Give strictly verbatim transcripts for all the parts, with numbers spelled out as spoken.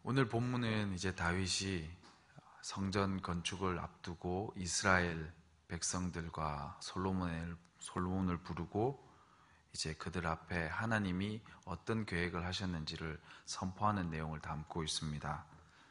오늘 본문은 이제 다윗이 성전 건축을 앞두고 이스라엘 백성들과 솔로몬을, 솔로몬을 부르고 이제 그들 앞에 하나님이 어떤 계획을 하셨는지를 선포하는 내용을 담고 있습니다.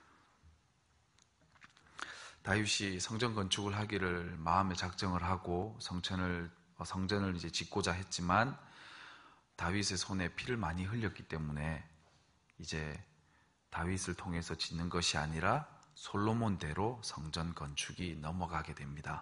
다윗이 성전 건축을 하기를 마음에 작정을 하고 성전을, 성전을 이제 짓고자 했지만 다윗의 손에 피를 많이 흘렸기 때문에 이제 다윗을 통해서 짓는 것이 아니라 솔로몬대로 성전 건축이 넘어가게 됩니다.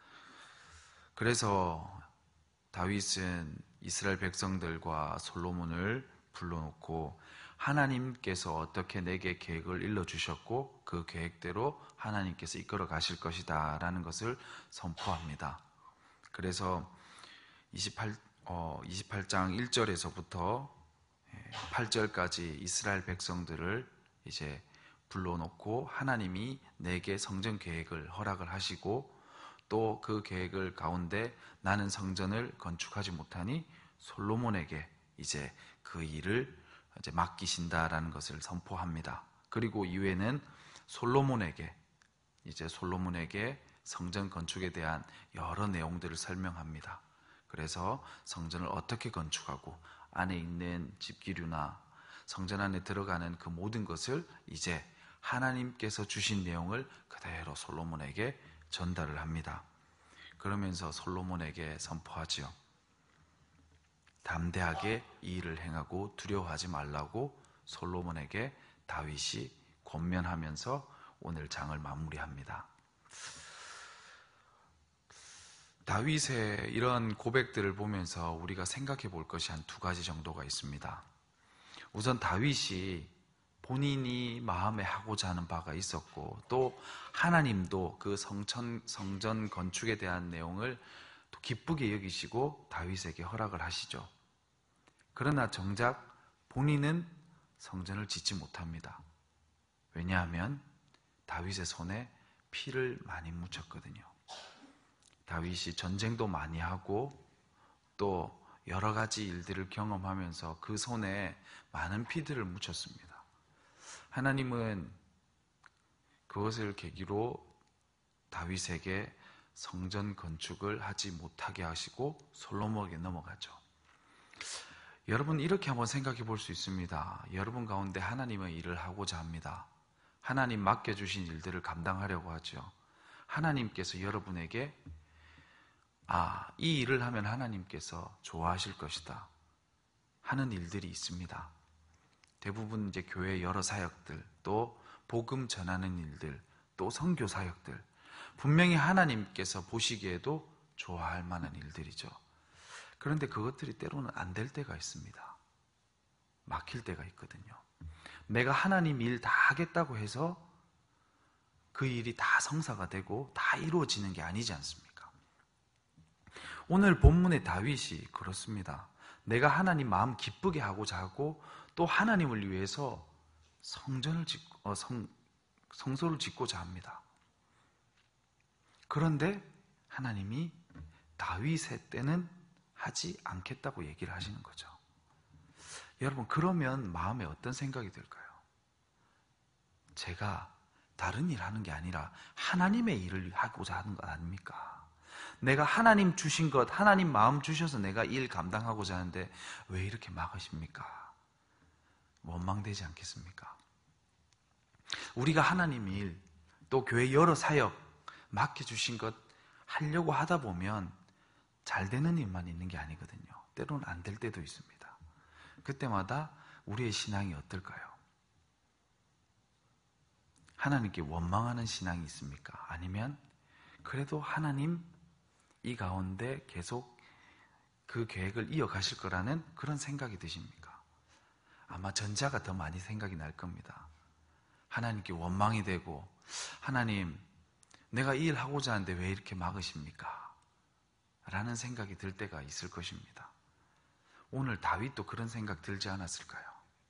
그래서 다윗은 이스라엘 백성들과 솔로몬을 불러놓고 하나님께서 어떻게 내게 계획을 일러주셨고 그 계획대로 하나님께서 이끌어 가실 것이다 라는 것을 선포합니다. 그래서 이십팔, 어, 이십팔 장 일 절에서부터 팔 절까지 이스라엘 백성들을 이제 불러놓고 하나님이 내게 성전 계획을 허락을 하시고 또 그 계획을 가운데 나는 성전을 건축하지 못하니 솔로몬에게 이제 그 일을 이제 맡기신다라는 것을 선포합니다. 그리고 이후에는 솔로몬에게 이제 솔로몬에게 성전 건축에 대한 여러 내용들을 설명합니다. 그래서 성전을 어떻게 건축하고 안에 있는 집기류나 성전 안에 들어가는 그 모든 것을 이제 하나님께서 주신 내용을 그대로 솔로몬에게 전달을 합니다. 그러면서 솔로몬에게 선포하지요. 담대하게 이 일을 행하고 두려워하지 말라고 솔로몬에게 다윗이 권면하면서 오늘 장을 마무리합니다. 다윗의 이런 고백들을 보면서 우리가 생각해 볼 것이 한 두 가지 정도가 있습니다. 우선 다윗이 본인이 마음에 하고자 하는 바가 있었고 또 하나님도 그 성전, 성전 건축에 대한 내용을 또 기쁘게 여기시고 다윗에게 허락을 하시죠. 그러나 정작 본인은 성전을 짓지 못합니다. 왜냐하면 다윗의 손에 피를 많이 묻혔거든요. 다윗이 전쟁도 많이 하고 또 여러 가지 일들을 경험하면서 그 손에 많은 피들을 묻혔습니다. 하나님은 그것을 계기로 다윗에게 성전 건축을 하지 못하게 하시고 솔로몬에게 넘어가죠. 여러분 이렇게 한번 생각해 볼 수 있습니다. 여러분 가운데 하나님의 일을 하고자 합니다. 하나님 맡겨주신 일들을 감당하려고 하죠. 하나님께서 여러분에게 아, 이 일을 하면 하나님께서 좋아하실 것이다 하는 일들이 있습니다. 대부분 이제 교회 여러 사역들, 또 복음 전하는 일들, 또 선교 사역들, 분명히 하나님께서 보시기에도 좋아할 만한 일들이죠. 그런데 그것들이 때로는 안 될 때가 있습니다. 막힐 때가 있거든요. 내가 하나님 일 다 하겠다고 해서 그 일이 다 성사가 되고 다 이루어지는 게 아니지 않습니까? 오늘 본문의 다윗이 그렇습니다. 내가 하나님 마음 기쁘게 하고자 하고 또 하나님을 위해서 성전을 짓고, 어, 성, 성소를 짓고자 합니다. 그런데 하나님이 다윗의 때는 하지 않겠다고 얘기를 하시는 거죠. 여러분 그러면 마음에 어떤 생각이 들까요? 제가 다른 일 하는 게 아니라 하나님의 일을 하고자 하는 것 아닙니까? 내가 하나님 주신 것, 하나님 마음 주셔서 내가 일 감당하고자 하는데 왜 이렇게 막으십니까? 원망되지 않겠습니까? 우리가 하나님 일, 또 교회 여러 사역 맡겨주신 것 하려고 하다 보면 잘 되는 일만 있는 게 아니거든요. 때로는 안 될 때도 있습니다. 그때마다 우리의 신앙이 어떨까요? 하나님께 원망하는 신앙이 있습니까? 아니면 그래도 하나님 이 가운데 계속 그 계획을 이어가실 거라는 그런 생각이 드십니까? 아마 전자가 더 많이 생각이 날 겁니다. 하나님께 원망이 되고 하나님 내가 이 일 하고자 하는데 왜 이렇게 막으십니까? 라는 생각이 들 때가 있을 것입니다. 오늘 다윗도 그런 생각 들지 않았을까요?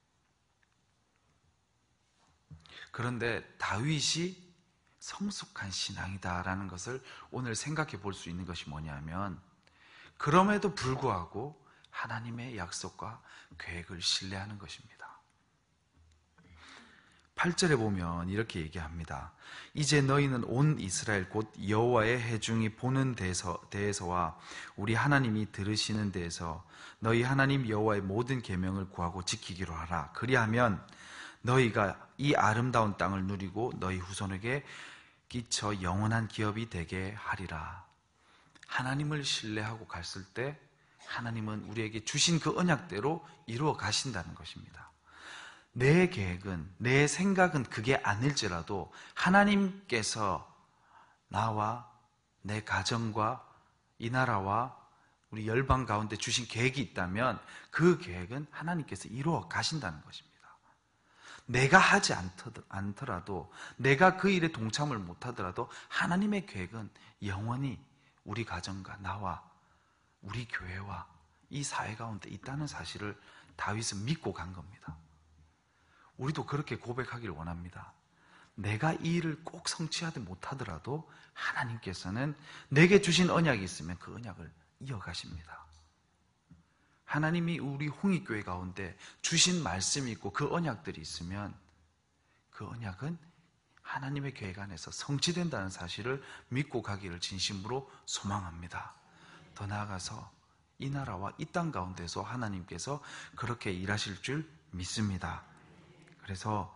그런데 다윗이 성숙한 신앙이다라는 것을 오늘 생각해 볼 수 있는 것이 뭐냐면 그럼에도 불구하고 하나님의 약속과 계획을 신뢰하는 것입니다. 팔 절에 보면 이렇게 얘기합니다. 이제 너희는 온 이스라엘 곧 여호와의 회중이 보는 데서, 데에서와 우리 하나님이 들으시는 데에서 너희 하나님 여호와의 모든 계명을 구하고 지키기로 하라. 그리하면 너희가 이 아름다운 땅을 누리고 너희 후손에게 끼쳐 영원한 기업이 되게 하리라. 하나님을 신뢰하고 갔을 때 하나님은 우리에게 주신 그 언약대로 이루어 가신다는 것입니다. 내 계획은, 내 생각은 그게 아닐지라도 하나님께서 나와 내 가정과 이 나라와 우리 열방 가운데 주신 계획이 있다면 그 계획은 하나님께서 이루어 가신다는 것입니다. 내가 하지 않더라도, 내가 그 일에 동참을 못하더라도 하나님의 계획은 영원히 우리 가정과 나와 우리 교회와 이 사회 가운데 있다는 사실을 다윗은 믿고 간 겁니다. 우리도 그렇게 고백하기를 원합니다. 내가 이 일을 꼭 성취하지 못하더라도 하나님께서는 내게 주신 언약이 있으면 그 언약을 이어가십니다. 하나님이 우리 홍익교회 가운데 주신 말씀이 있고 그 언약들이 있으면 그 언약은 하나님의 계획 안에서 성취된다는 사실을 믿고 가기를 진심으로 소망합니다. 더 나아가서 이 나라와 이 땅 가운데서 하나님께서 그렇게 일하실 줄 믿습니다. 그래서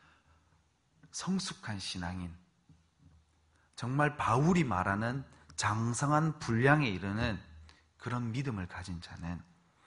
성숙한 신앙인, 정말 바울이 말하는 장성한 분량에 이르는 그런 믿음을 가진 자는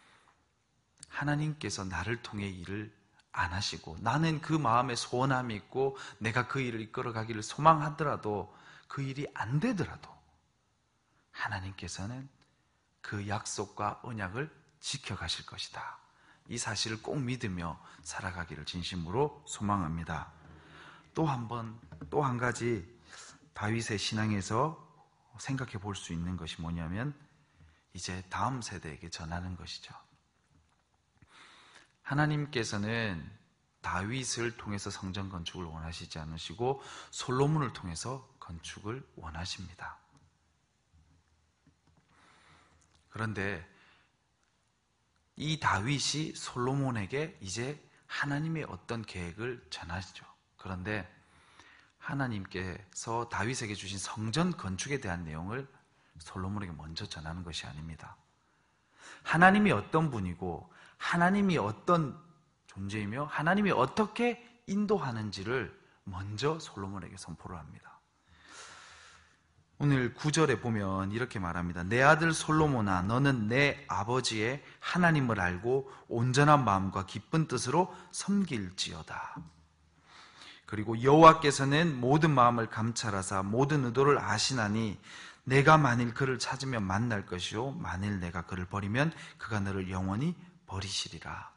하나님께서 나를 통해 일을 안 하시고 나는 그 마음에 소원함이 있고 내가 그 일을 이끌어가기를 소망하더라도 그 일이 안 되더라도 하나님께서는 그 약속과 언약을 지켜가실 것이다. 이 사실을 꼭 믿으며 살아가기를 진심으로 소망합니다. 또 한 번, 또 한 가지 다윗의 신앙에서 생각해 볼 수 있는 것이 뭐냐면 이제 다음 세대에게 전하는 것이죠. 하나님께서는 다윗을 통해서 성전 건축을 원하시지 않으시고 솔로몬을 통해서 건축을 원하십니다. 그런데 이 다윗이 솔로몬에게 이제 하나님의 어떤 계획을 전하시죠. 그런데 하나님께서 다윗에게 주신 성전 건축에 대한 내용을 솔로몬에게 먼저 전하는 것이 아닙니다. 하나님이 어떤 분이고 하나님이 어떤 존재이며 하나님이 어떻게 인도하는지를 먼저 솔로몬에게 선포를 합니다. 오늘 구 절에 보면 이렇게 말합니다. 내 아들 솔로몬아, 너는 내 아버지의 하나님을 알고 온전한 마음과 기쁜 뜻으로 섬길지어다. 그리고 여호와께서는 모든 마음을 감찰하사 모든 의도를 아시나니 내가 만일 그를 찾으면 만날 것이요 만일 내가 그를 버리면 그가 너를 영원히 버리시리라.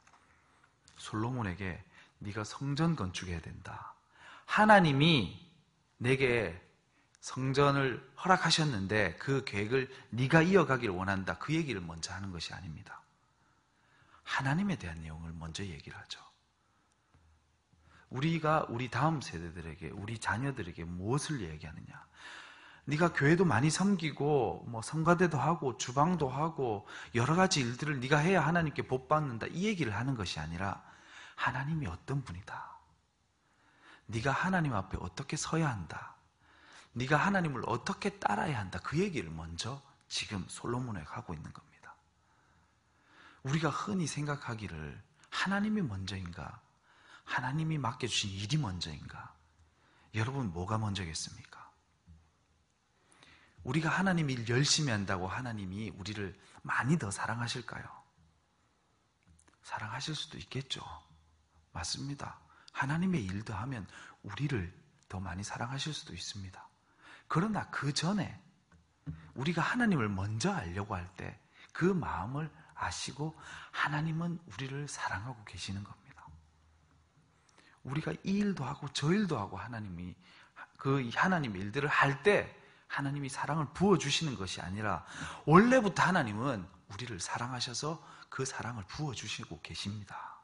솔로몬에게 네가 성전 건축해야 된다. 하나님이 내게 성전을 허락하셨는데 그 계획을 네가 이어가기를 원한다. 그 얘기를 먼저 하는 것이 아닙니다. 하나님에 대한 내용을 먼저 얘기를 하죠. 우리가 우리 다음 세대들에게, 우리 자녀들에게 무엇을 얘기하느냐? 네가 교회도 많이 섬기고 뭐 성가대도 하고 주방도 하고 여러 가지 일들을 네가 해야 하나님께 복 받는다. 이 얘기를 하는 것이 아니라 하나님이 어떤 분이다. 네가 하나님 앞에 어떻게 서야 한다. 네가 하나님을 어떻게 따라야 한다. 그 얘기를 먼저 지금 솔로몬에게 하고 있는 겁니다. 우리가 흔히 생각하기를 하나님이 먼저인가? 하나님이 맡겨주신 일이 먼저인가? 여러분 뭐가 먼저겠습니까? 우리가 하나님 일 열심히 한다고 하나님이 우리를 많이 더 사랑하실까요? 사랑하실 수도 있겠죠. 맞습니다. 하나님의 일도 하면 우리를 더 많이 사랑하실 수도 있습니다. 그러나 그 전에 우리가 하나님을 먼저 알려고 할 때 그 마음을 아시고 하나님은 우리를 사랑하고 계시는 겁니다. 우리가 이 일도 하고 저 일도 하고 하나님이 그 하나님의 일들을 할 때 하나님이 사랑을 부어주시는 것이 아니라 원래부터 하나님은 우리를 사랑하셔서 그 사랑을 부어주시고 계십니다.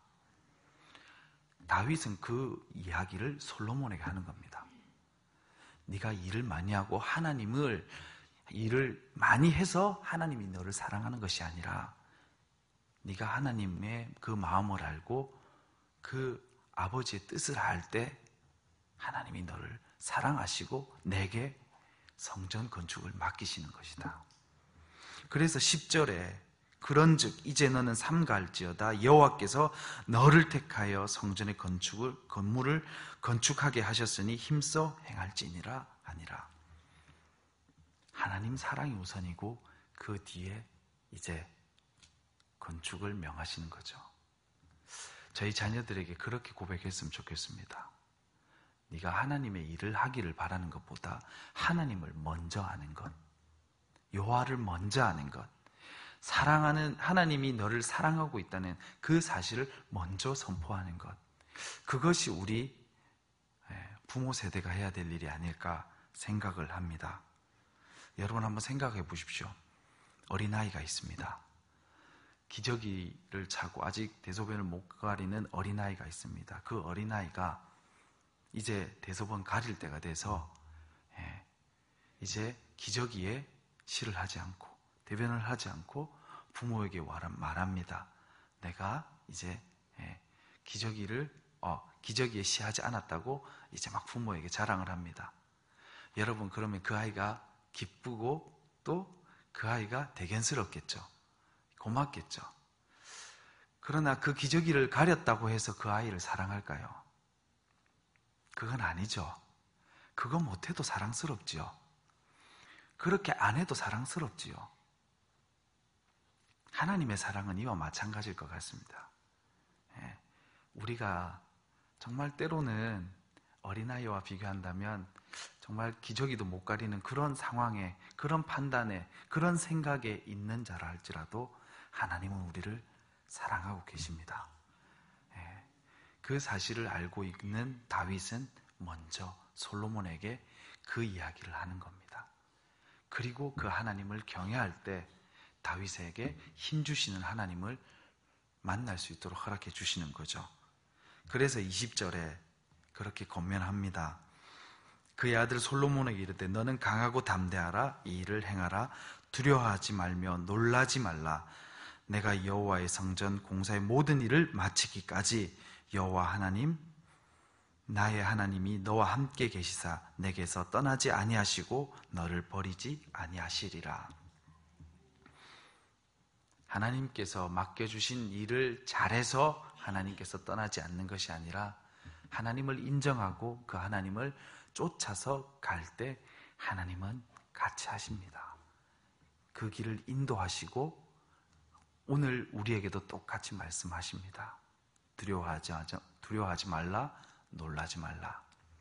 다윗은 그 이야기를 솔로몬에게 하는 겁니다. 네가 일을 많이 하고 하나님을 일을 많이 해서 하나님이 너를 사랑하는 것이 아니라 네가 하나님의 그 마음을 알고 그 아버지의 뜻을 알 때 하나님이 너를 사랑하시고 내게 성전 건축을 맡기시는 것이다. 그래서 십 절에 그런즉 이제 너는 삼가할지어다 여호와께서 너를 택하여 성전의 건축을 건물을 건축하게 하셨으니 힘써 행할지니라 아니라. 하나님 사랑이 우선이고 그 뒤에 이제 건축을 명하시는 거죠. 저희 자녀들에게 그렇게 고백했으면 좋겠습니다. 네가 하나님의 일을 하기를 바라는 것보다 하나님을 먼저 아는 것, 여호와를 먼저 아는 것, 사랑하는 하나님이 너를 사랑하고 있다는 그 사실을 먼저 선포하는 것, 그것이 우리 부모 세대가 해야 될 일이 아닐까 생각을 합니다. 여러분 한번 생각해 보십시오. 어린아이가 있습니다. 기저귀를 차고 아직 대소변을 못 가리는 어린아이가 있습니다. 그 어린아이가 이제 대소변 가릴 때가 돼서 이제 기저귀에 실을 하지 않고 대변을 하지 않고 부모에게 말합니다. 내가 이제 기저귀를 어, 기저귀에 시하지 않았다고 이제 막 부모에게 자랑을 합니다. 여러분 그러면 그 아이가 기쁘고 또 그 아이가 대견스럽겠죠. 고맙겠죠. 그러나 그 기저귀를 가렸다고 해서 그 아이를 사랑할까요? 그건 아니죠. 그거 못해도 사랑스럽지요. 그렇게 안 해도 사랑스럽지요. 하나님의 사랑은 이와 마찬가지일 것 같습니다. 예, 우리가 정말 때로는 어린아이와 비교한다면 정말 기저귀도 못 가리는 그런 상황에, 그런 판단에, 그런 생각에 있는 자라 할지라도 하나님은 우리를 사랑하고 계십니다. 예, 그 사실을 알고 있는 다윗은 먼저 솔로몬에게 그 이야기를 하는 겁니다. 그리고 그 하나님을 경외할 때 다윗에게 힘주시는 하나님을 만날 수 있도록 허락해 주시는 거죠. 그래서 이십 절에 그렇게 권면합니다. 그의 아들 솔로몬에게 이르되 너는 강하고 담대하라. 이 일을 행하라. 두려워하지 말며 놀라지 말라. 내가 여호와의 성전 공사의 모든 일을 마치기까지 여호와 하나님 나의 하나님이 너와 함께 계시사 내게서 떠나지 아니하시고 너를 버리지 아니하시리라. 하나님께서 맡겨주신 일을 잘해서 하나님께서 떠나지 않는 것이 아니라 하나님을 인정하고 그 하나님을 쫓아서 갈 때 하나님은 같이 하십니다. 그 길을 인도하시고 오늘 우리에게도 똑같이 말씀하십니다. 두려워하지, 두려워하지 말라, 놀라지 말라.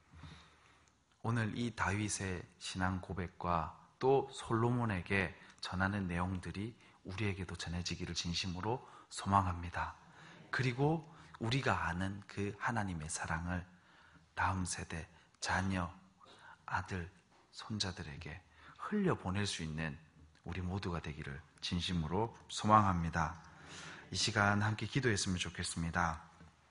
오늘 이 다윗의 신앙 고백과 또 솔로몬에게 전하는 내용들이 우리에게도 전해지기를 진심으로 소망합니다. 그리고 우리가 아는 그 하나님의 사랑을 다음 세대, 자녀, 아들, 손자들에게 흘려보낼 수 있는 우리 모두가 되기를 진심으로 소망합니다. 이 시간 함께 기도했으면 좋겠습니다.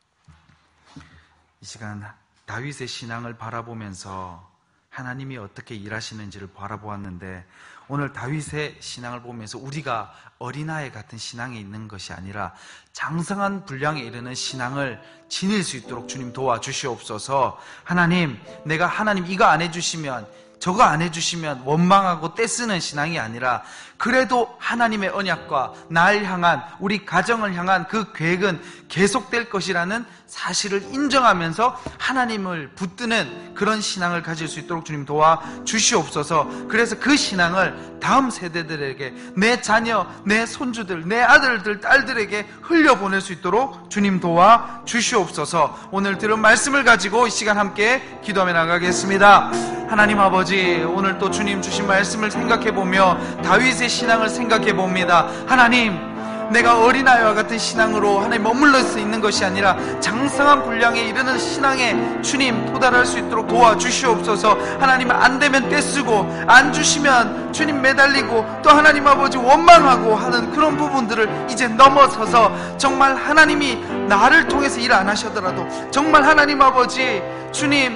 이 시간 다윗의 신앙을 바라보면서 하나님이 어떻게 일하시는지를 바라보았는데 오늘 다윗의 신앙을 보면서 우리가 어린아이 같은 신앙에 있는 것이 아니라 장성한 분량에 이르는 신앙을 지닐 수 있도록 주님 도와주시옵소서. 하나님, 내가 하나님 이거 안 해주시면 저거 안 해주시면 원망하고 떼쓰는 신앙이 아니라 그래도 하나님의 언약과 날 향한 우리 가정을 향한 그 계획은 계속될 것이라는 사실을 인정하면서 하나님을 붙드는 그런 신앙을 가질 수 있도록 주님 도와주시옵소서. 그래서 그 신앙을 다음 세대들에게 내 자녀, 내 손주들, 내 아들들, 딸들에게 흘려보낼 수 있도록 주님 도와주시옵소서. 오늘 들은 말씀을 가지고 이 시간 함께 기도하며 나가겠습니다. 하나님 아버지, 오늘 또 주님 주신 말씀을 생각해보며 다윗의 신앙을 생각해봅니다. 하나님, 내가 어린아이와 같은 신앙으로 하나님 머물러 수 있는 것이 아니라 장성한 분량에 이르는 신앙에 주님 도달할 수 있도록 도와주시옵소서. 하나님 안 되면 떼쓰고 안 주시면 주님 매달리고 또 하나님 아버지 원망하고 하는 그런 부분들을 이제 넘어서서 정말 하나님이 나를 통해서 일 안 하시더라도 정말 하나님 아버지 주님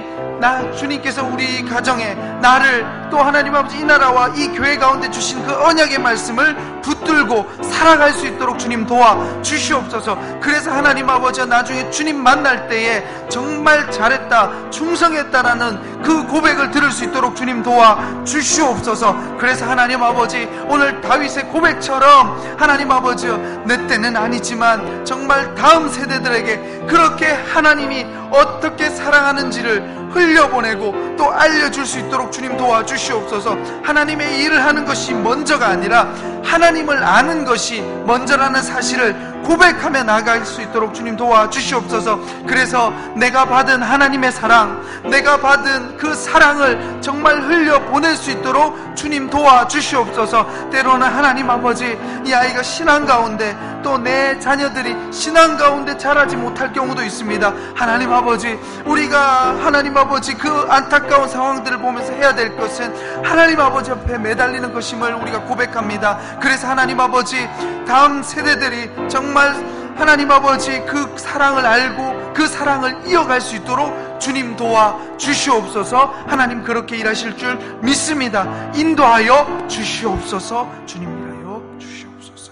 나 주님께서 우리 가정에 나를 또 하나님 아버지 이 나라와 이 교회 가운데 주신 그 언약의 말씀을 붙들고 살아갈 수 있도록 주님 도와 주시옵소서. 그래서 하나님 아버지가 나중에 주님 만날 때에 정말 잘했다, 충성했다라는 그 고백을 들을 수 있도록 주님 도와 주시옵소서. 그래서 하나님 아버지, 오늘 다윗의 고백처럼 하나님 아버지, 내 때는 아니지만 정말 다음 세대들에게 그렇게 하나님이 어떻게 사랑하는지를 흘려보내고 또 알려줄 수 있도록 주님 도와주시옵소서. 하나님의 일을 하는 것이 먼저가 아니라 하나님을 아는 것이 먼저라는 사실을 고백하며 나아갈 수 있도록 주님 도와주시옵소서. 그래서 내가 받은 하나님의 사랑, 내가 받은 그 사랑을 정말 흘려보낼 수 있도록 주님 도와주시옵소서. 때로는 하나님 아버지, 이 아이가 신앙 가운데 또 내 자녀들이 신앙 가운데 자라지 못할 경우도 있습니다. 하나님 아버지, 우리가 하나님 아버지 그 안타까운 상황들을 보면서 해야 될 것은 하나님 아버지 옆에 매달리는 것임을 우리가 고백합니다. 그래서 하나님 아버지, 다음 세대들이 정말 하나님 아버지 그 사랑을 알고 그 사랑을 이어갈 수 있도록 주님 도와 주시옵소서. 하나님 그렇게 일하실 줄 믿습니다. 인도하여 주시옵소서. 주님 인하여 주시옵소서.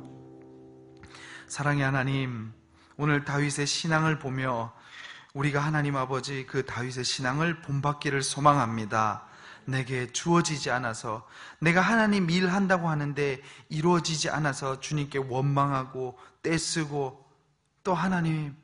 사랑의 하나님, 오늘 다윗의 신앙을 보며 우리가 하나님 아버지 그 다윗의 신앙을 본받기를 소망합니다. 내게 주어지지 않아서, 내가 하나님 일한다고 하는데 이루어지지 않아서 주님께 원망하고 떼쓰고 또 하나님,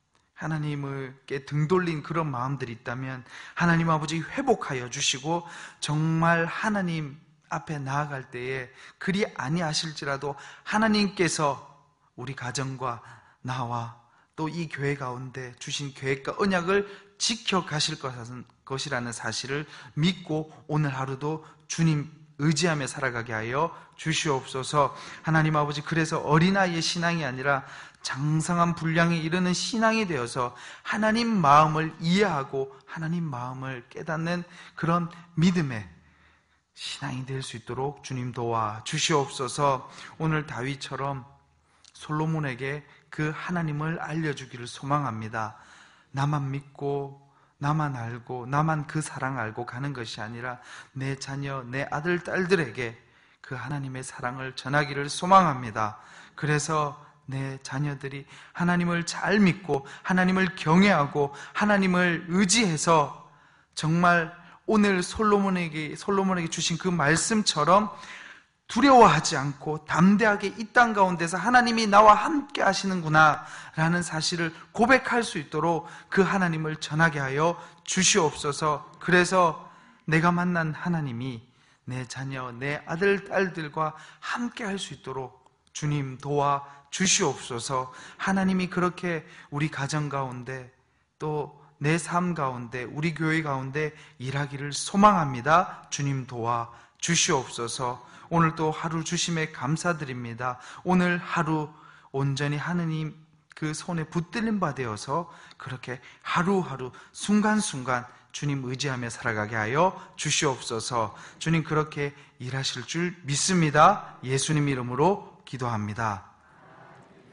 하나님께 등 돌린 그런 마음들이 있다면 하나님 아버지 회복하여 주시고, 정말 하나님 앞에 나아갈 때에 그리 아니하실지라도 하나님께서 우리 가정과 나와 또 이 교회 가운데 주신 계획과 언약을 지켜가실 것이라는 사실을 믿고 오늘 하루도 주님 의지하며 살아가게 하여 주시옵소서. 하나님 아버지, 그래서 어린아이의 신앙이 아니라 장성한 분량에 이르는 신앙이 되어서 하나님 마음을 이해하고 하나님 마음을 깨닫는 그런 믿음의 신앙이 될 수 있도록 주님 도와 주시옵소서. 오늘 다윗처럼 솔로몬에게 그 하나님을 알려주기를 소망합니다. 나만 믿고 나만 알고 나만 그 사랑 알고 가는 것이 아니라 내 자녀, 내 아들, 딸들에게 그 하나님의 사랑을 전하기를 소망합니다. 그래서 내 자녀들이 하나님을 잘 믿고 하나님을 경외하고 하나님을 의지해서 정말 오늘 솔로몬에게, 솔로몬에게 주신 그 말씀처럼 두려워하지 않고 담대하게 이 땅 가운데서 하나님이 나와 함께 하시는구나 라는 사실을 고백할 수 있도록 그 하나님을 전하게 하여 주시옵소서. 그래서 내가 만난 하나님이 내 자녀, 내 아들, 딸들과 함께 할 수 있도록 주님 도와 주시옵소서. 하나님이 그렇게 우리 가정 가운데 또 내 삶 가운데 우리 교회 가운데 일하기를 소망합니다. 주님 도와 주시옵소서. 오늘 또 하루 주심에 감사드립니다. 오늘 하루 온전히 하느님 그 손에 붙들린 바 되어서 그렇게 하루하루 순간순간 주님 의지하며 살아가게 하여 주시옵소서. 주님 그렇게 일하실 줄 믿습니다. 예수님 이름으로 기도합니다.